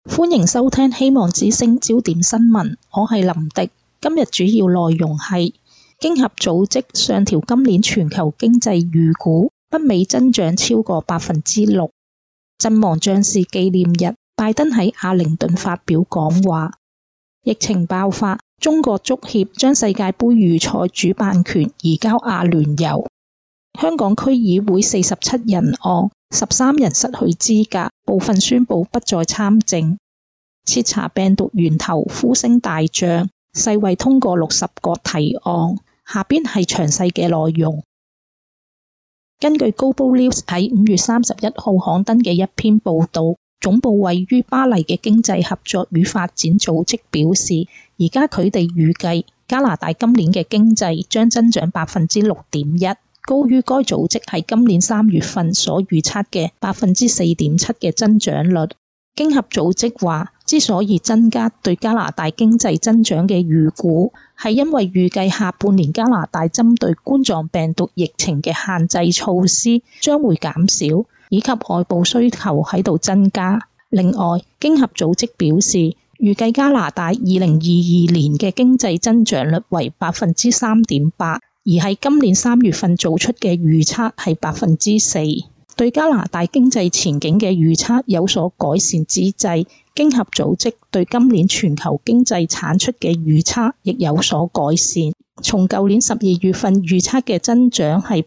歡迎收聽希望之聲焦點新聞，我係林迪。今日主要內容係經合組織上調今年全球經濟預估，北美增長超過6%。陣亡將士紀念日，拜登喺阿靈頓發表講話。疫情爆發，中國足協將世界盃預賽主辦權移交阿聯酋。香港區議會47人案，13人失去資格，部分宣布不再參政。徹查病毒源頭呼聲大漲，世衛通過60個提案。下邊係詳細嘅內容。根據 Global News 喺5月31號刊登嘅一篇報導，總部位於巴黎嘅經濟合作與發展組織表示，而家佢哋預計加拿大今年嘅經濟將增長6.1%，高於該組織喺今年3月份所預測嘅4.7%嘅增長率。經合組織話，之所以增加對加拿大經濟增長嘅預估，係因為預計下半年加拿大針對冠狀病毒疫情嘅限制措施將會減少，以及外部需求喺度增加。另外，經合組織表示，預計加拿大2022年嘅經濟增長率為3.8%，而喺今年3月份做出嘅預測係4%。對加拿大經濟前景嘅預測有所改善之際，經合組織對今年全球經濟產出嘅預測亦有所改善。從舊年12月份預測嘅增長係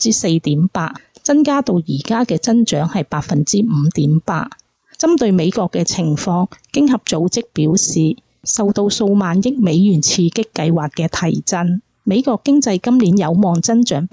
4.8%，增加到而家嘅增長係5.8%。針對美國嘅情況，經合組織表示，受到數萬億美元刺激計劃嘅提振，美國經濟今年有望增長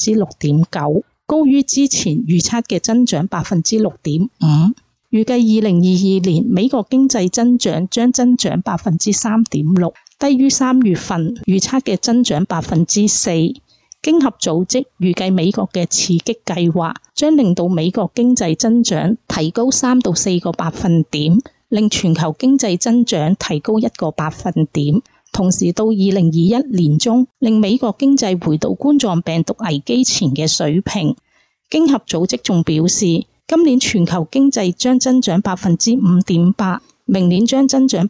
6.9%。高於之前預測嘅增長6.5%，預計2022年美國經濟增長將增長3.6%，低於3月份預測嘅增長4%。經合組織預計美國嘅刺激計劃將令到美國經濟增長提高3到4個百分點，令全球經濟增長提高1個百分點。同時到2021年中，令美國經濟回到冠狀病毒危機前嘅水平。經合組織仲表示，今年全球經濟將增長5.8%，明年將增長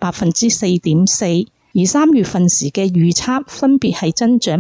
4.4%，而3月份時嘅預測分別係增長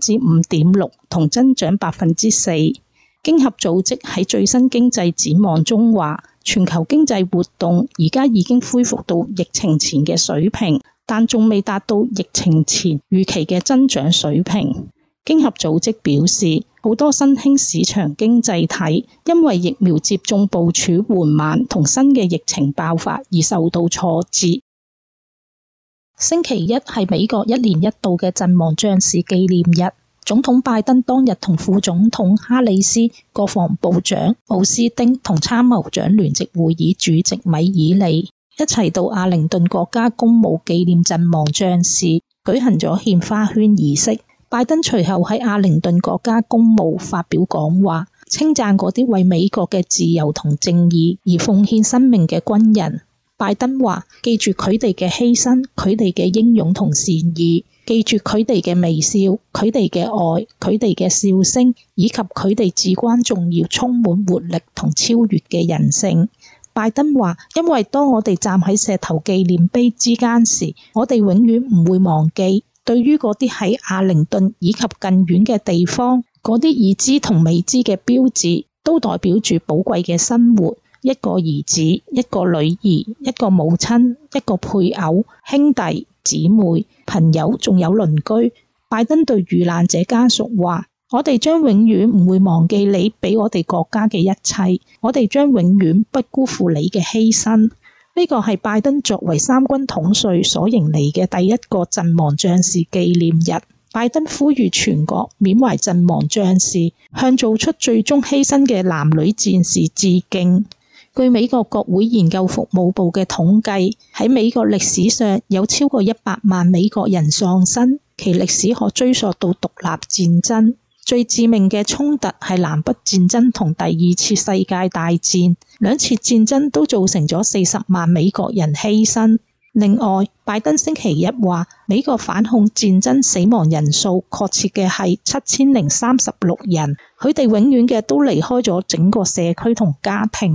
5.6%同增長4%。經合組織喺最新經濟展望中話，全球經濟活動而家已經恢復到疫情前嘅水平，但仲未達到疫情前預期嘅增長水平。經合組織表示，好多新興市場經濟體因為疫苗接種部署緩慢同新嘅疫情爆發而受到挫折。星期一係美國1年1度嘅陣亡將士紀念日。總統拜登當日同副總統哈里斯、國防部長奧斯丁同參謀長聯席會議主席米爾利一齊到阿靈頓國家公墓紀念陣亡將士，舉行咗獻花圈儀式。拜登隨後喺阿靈頓國家公墓發表講話，稱讚嗰啲為美國嘅自由同正義而奉獻生命嘅軍人。拜登話：記住佢哋嘅犧牲，佢哋嘅英勇同善意，記住佢哋嘅微笑，佢哋嘅愛，佢哋嘅笑聲，以及佢哋至關重要、充滿活力同超越嘅人性。拜登話：因為當我哋站喺石頭紀念碑之間時，我哋永遠唔會忘記，對於嗰啲喺阿靈頓以及更遠嘅地方，嗰啲已知同未知嘅標誌，都代表住寶貴嘅生活。一個兒子，一個女兒，一個母親，一個配偶，兄弟姊妹、朋友，仲有鄰居。拜登對遇難者家屬話：我哋將永遠唔會忘記你俾我哋國家嘅一切，我哋將永遠不辜負你嘅犧牲。呢個係拜登作為三軍統帥所迎嚟嘅第一個陣亡將士紀念日。拜登呼籲全國緬懷陣亡將士，向做出最終犧牲嘅男女戰士致敬。據美國國會研究服務部嘅統計，喺美國歷史上有超過100萬美國人喪生，其歷史可追溯到獨立戰爭。最致命嘅衝突係南北戰爭同第2次世界大戰，兩次戰爭都造成咗40萬美國人犧牲。另外，拜登星期一話，美國反恐戰爭死亡人數確切嘅係7036人，佢哋永遠嘅都離開咗整個社區同家庭。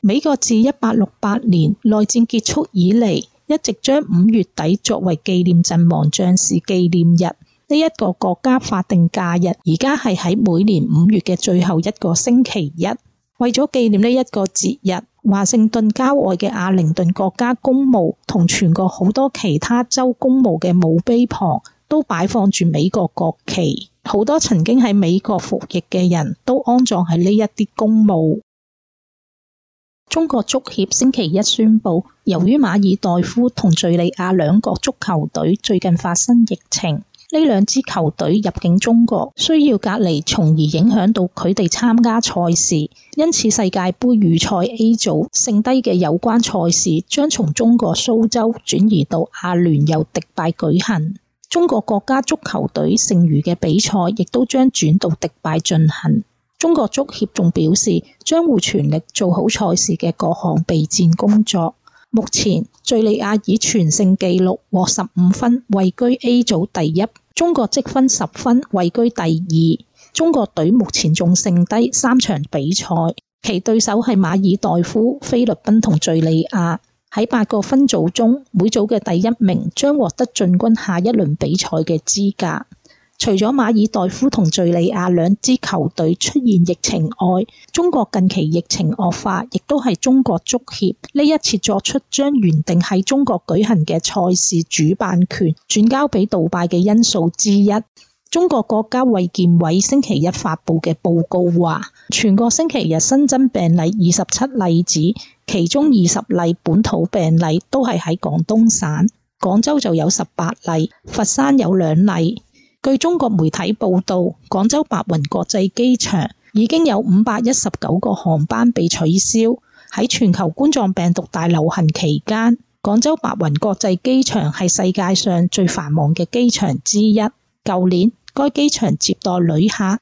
美國自1868年內戰結束以嚟，一直將5月底作為紀念陣亡將士紀念日。呢一個國家法定假日而家係喺每年5月嘅最後一個星期一。為咗紀念呢一個節日，華盛頓郊外嘅阿靈頓國家公墓同全國好多其他州公墓嘅墓碑旁都擺放住美國國旗。好多曾經喺美國服役嘅人都安葬喺呢一啲公墓。中國足協星期一宣布，由於馬爾代夫同敘利亞兩國足球隊最近發生疫情，呢兩支球隊入境中國需要隔離，從而影響到佢哋參加賽事。因此世界盃預賽 A 組剩低嘅有關賽事將從中國蘇州轉移到阿聯酋迪拜舉行。中國國家足球隊剩餘嘅比賽亦都將轉到迪拜進行。中國足協仲表示，將會全力做好賽事嘅各項備戰工作。目前，敘利亞以全勝紀錄獲15分，位居 A 組第一；中國積分10分，位居第二。中國隊目前仲剩低3場比賽，其對手係馬爾代夫、菲律賓同敘利亞。喺8個分組中，每組嘅第一名將獲得進軍下一輪比賽嘅資格。除咗馬爾代夫同敘利亞兩支球隊出現疫情外，中國近期疫情惡化，亦都係中國足協呢一次作出將原定喺中國舉行嘅賽事主辦權轉交俾杜拜嘅因素之一。中國國家衛健委星期一發布嘅報告話，全國星期日新增病例27例子，其中20例本土病例都係喺廣東省，廣州就有18例，佛山有2例。據中國媒體報道，廣州白雲國際機場已經有519個航班被取消。喺全球冠狀病毒大流行期間，廣州白雲國際機場係世界上最繁忙嘅機場之一。舊年，該機場接待旅客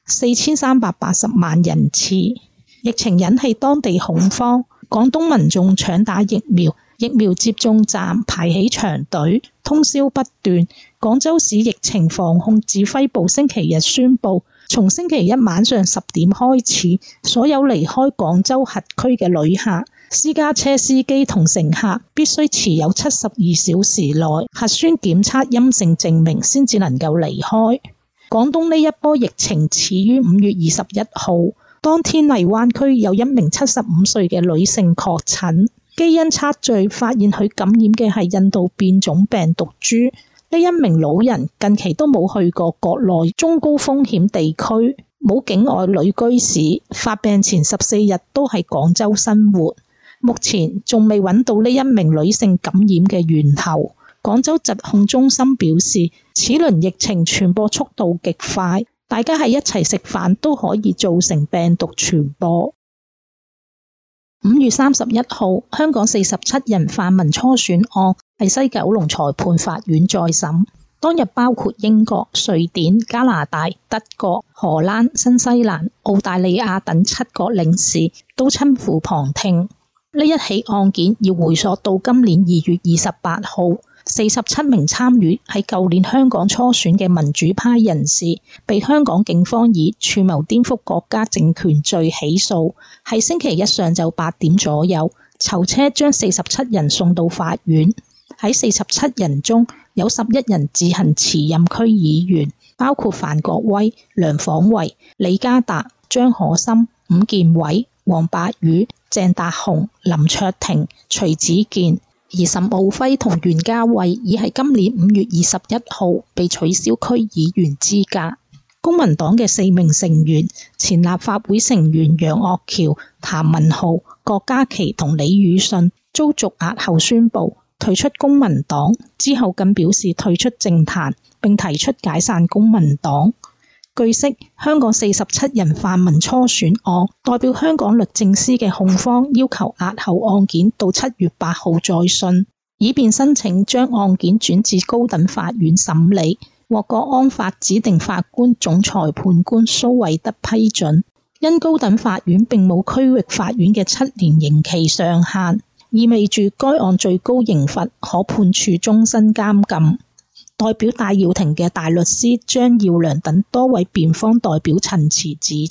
4380萬人次。疫情引起當地恐慌，廣東民眾搶打疫苗，疫苗接種站排起長隊，通宵不斷。廣州市疫情防控指揮部星期日宣布，從星期一晚上10點開始，所有離開廣州轄區嘅旅客、私家車司機同乘客必須持有72小時內核酸檢測陰性證明先至能夠離開。廣東呢一波疫情始於5月21號，當天荔灣區有一名75歲嘅女性確診，基因測序發現佢感染嘅係印度變種病毒株。呢一名老人近期都冇去過國內中高風險地區，冇境外旅居史，發病前14日都喺廣州生活。目前仲未揾到呢一名女性感染嘅源頭。廣州疾控中心表示，此輪疫情傳播速度極快，大家喺一齊食飯都可以造成病毒傳播。5月31號，香港47人泛民初選案喺西九龍裁判法院再審，當日包括英國、瑞典、加拿大、德國、荷蘭、新西蘭、澳大利亞等7國領事都親赴旁聽。呢一起案件要回溯到今年2月28號。47名參與喺舊年香港初選嘅民主派人士，被香港警方以串謀顛覆國家政權罪起訴。喺星期一上晝8點左右，囚車將47人送到法院。喺47人中，有11人自行辭任區議員，包括范國威、梁晃維、李家達、張可心、伍健偉、黃伯宇、鄭達鴻、林卓廷、徐子健。而岑敖暉同袁嘉蔚已喺今年5月21號被取消區議員資格。公民黨嘅4名成員，前立法會成員楊岳橋、譚文豪、郭家麒同李宇信遭續押後宣布退出公民黨，之後更表示退出政壇，並提出解散公民黨。據悉，香港47人泛民初選案代表香港律政司嘅控方要求押後案件到7月8號再訊，以便申請將案件轉至高等法院審理，獲國安法指定法官總裁判官蘇惠德批准。因高等法院並冇區域法院嘅7年刑期上限，意味住該案最高刑罰可判處終身監禁。代表戴耀廷嘅大律師張耀良等多位辯方代表陳詞指出，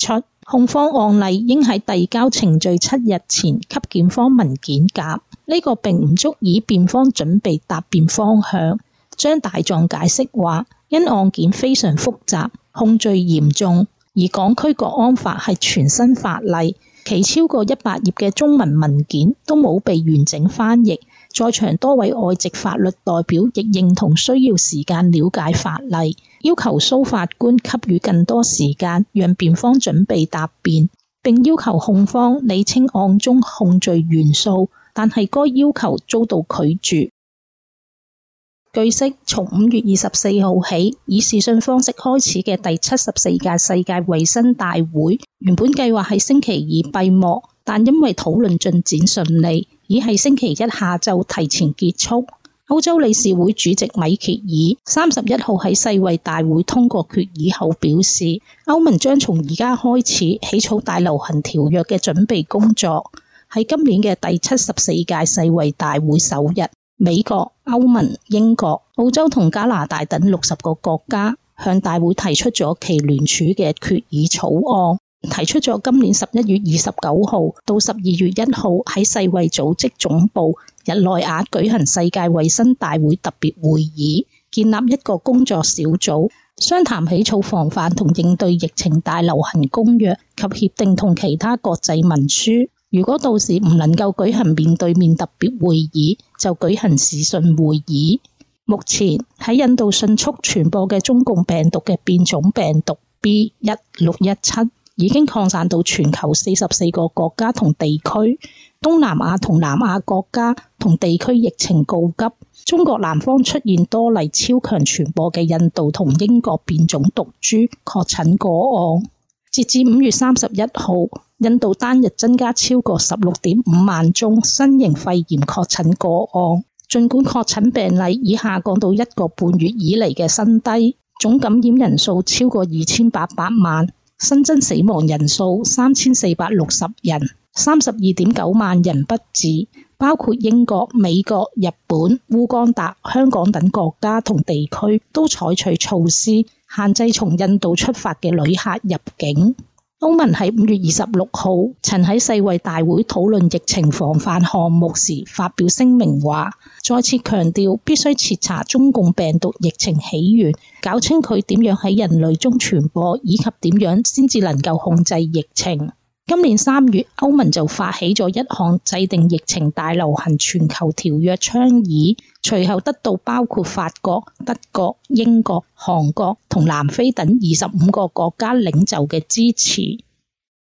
控方案例應喺遞交程序7日前給檢方文件夾，呢個並唔足以辯方準備答辯方向。張大狀解釋話，因案件非常複雜，控罪嚴重，而港區國安法係全新法例，其超過100頁嘅中文文件都冇被完整翻譯。在場多位外籍法律代表亦認同需要時間了解法例，要求蘇法官給予更多時間，讓辯方準備答辯，並要求控方理清案中控罪元素，但係該要求遭到拒絕。據悉，從5月24號起，以視訊方式開始嘅第74屆世界衛生大會，原本計劃喺星期二閉幕，但因為討論進展順利，已係星期一下晝提前結束。歐洲理事會主席米歇爾31號喺世衛大會通過決議後表示，歐盟將從而家開始起草大流行條約嘅準備工作。喺今年嘅第74屆世衛大會首日，美國、歐盟、英國、澳洲同加拿大等60個國家向大會提出咗其聯署嘅決議草案，提出咗今年11月29號到12月1號喺世衛組織總部日內瓦舉行世界衛生大會特別會議，建立一個工作小組，商談起草防範同應對疫情大流行公約及協定同其他國際文書。如果到時唔能夠舉行面對面特別會議，就舉行視訊會議。目前喺印度迅速傳播嘅中共病毒嘅變種病毒 B.1617 已經擴散到全球44個國家同地區，東南亞同南亞國家同地區疫情告急。中國南方出現多例超強傳播嘅印度同英國變種毒株確診個案。截至5月31號，印度單日增加超過16.5萬宗新型肺炎確診個案。儘管確診病例已下降到1個半月以嚟嘅新低，總感染人數超過2800萬，新增死亡人數3460人，32.9萬人不治。包括英國、美國、日本、烏干達、香港等國家同地區都採取措施，限制從印度出發嘅旅客入境。歐盟喺5月26號曾喺世衛大會討論疫情防範項目時發表聲明話，再次強調必須徹查中共病毒疫情起源，搞清佢點樣喺人類中傳播，以及點樣先至能夠控制疫情。今年3月，歐盟就發起咗一項制定疫情大流行全球條約倡議，隨後得到包括法國、德國、英國、韓國同南非等25個國家領袖嘅支持。